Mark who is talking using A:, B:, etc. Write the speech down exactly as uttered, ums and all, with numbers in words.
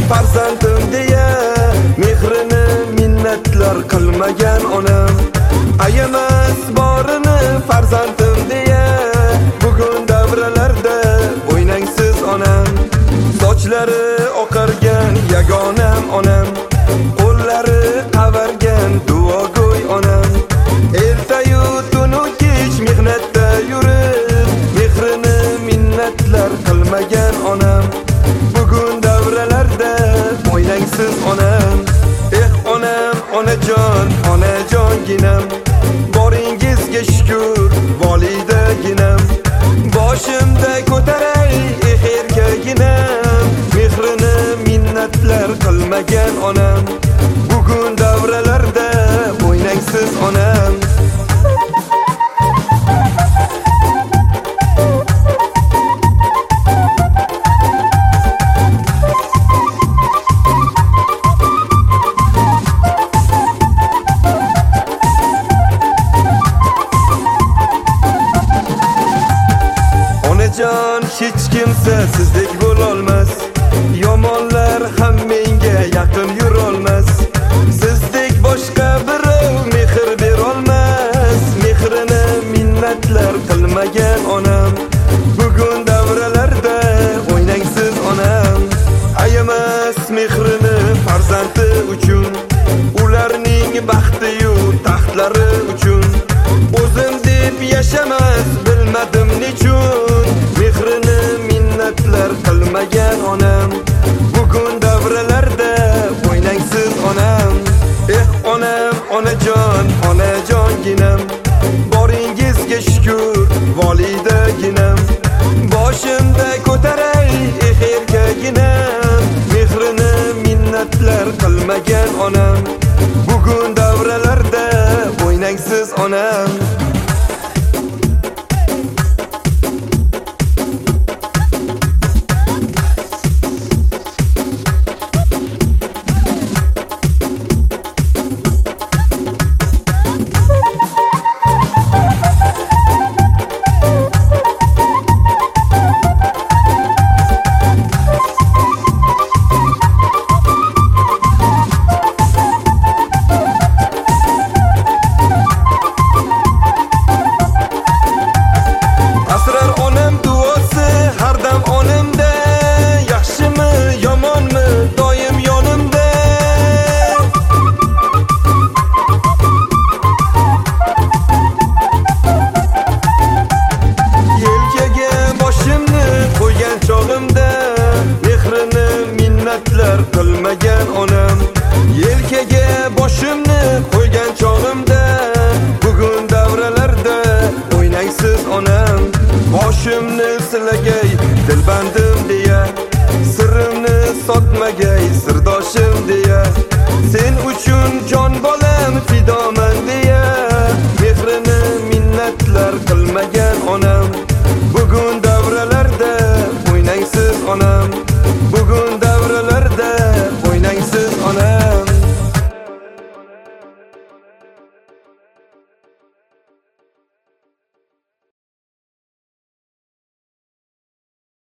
A: farzandim deya mehrini minnatlar qilmagan onam. Ayamas borini farzandim deya bugun davralarda o'ynangsiz onam. Sochlari oqargan yagonam onam, qo'llari qavargan duogo'y onam. Ertayu tunu kech mehnatda yurib mehrini minnatlar qilmagan onam. Bugun davralarda o'ynangsiz onam. Eh onam, onajon, onajonginam, boringizga shukr volidaginam. Boshimda ko'taray eh erkaginam, mehrini minnatlar qilmagan onam. Bugun davralarda o'ynangsiz onam. Onajon, hech kimsa sizdek bo'lolmas, yomonlar ham menga yaqin yurolmas. Sizdek boshqa birov mehr berolmas, mehrini minnatlar qilmagan onam. Bugun davralarda o'ynangsiz onam. Ayamas mehrini farzandi uchun, ularning baxti-yu taxtlari uchun. O'zim deb yashamas bilmadim nechun, mehrini minnatlar qilmagan onam. Bugun davralarda o'ynangsiz onam. Eh onam, onajon, onajonginam, boringizga shukr volidaginam. Boshimda ko'taray eh erkaginam, mehrini minnatlar qilmagan onam. Bugun davralarda o'ynangsiz onam. Qilmagan onam, yelkaga boshimni qo'ygan chog'imda bugun davralarda o'ynangsiz onam. Boshimni silagay dilbandim deya, sirrimni sotmagay sir